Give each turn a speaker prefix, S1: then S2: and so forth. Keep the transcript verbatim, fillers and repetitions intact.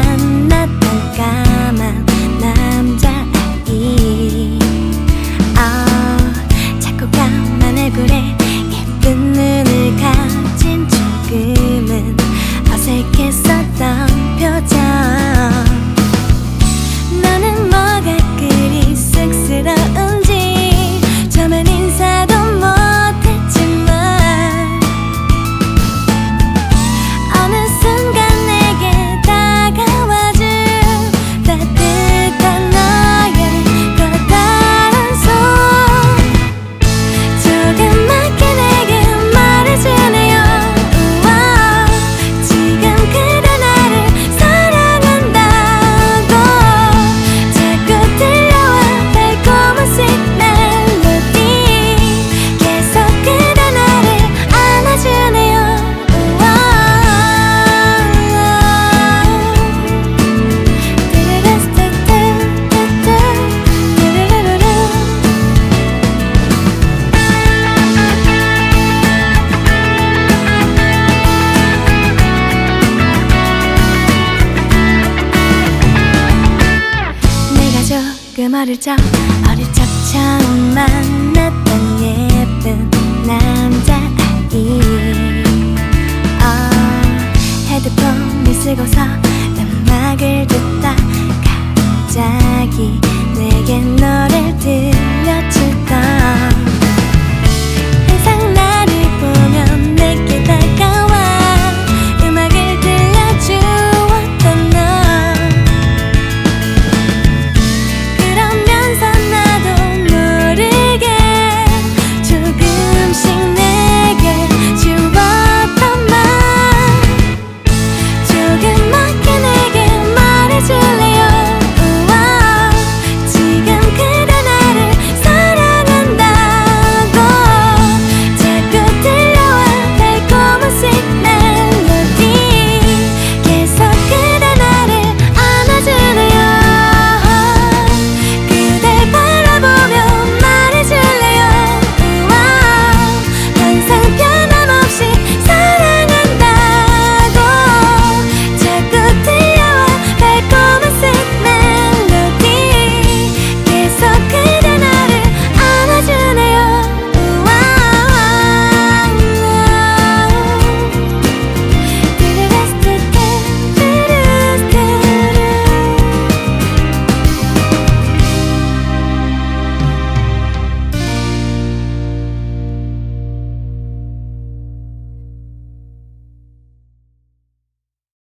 S1: 만났던 까만 남자아이. 아, 자꾸 까만 얼굴에 예쁜 눈을 가진 조금은 어색했었던 표정. 너는 뭐가 그리 쑥스러운지 처음엔 인사도 못했지만 어느 순간 내게 다가와준 따뜻한 너의 커다란 손, 조그맣게 내게 말해주네요. 우와, 지금 그대 나를 사랑한다고. 자꾸 들려와 달콤한 sweet melody. 계속 그대 나를 안아주네요. 우와. 뚜루루뚜뚜뚜뚜, 뚜루루루루. 내가 조금 어릴 적 어릴 적 처음 만났던 예쁜 남자아이. 어, 헤드폰을 쓰고서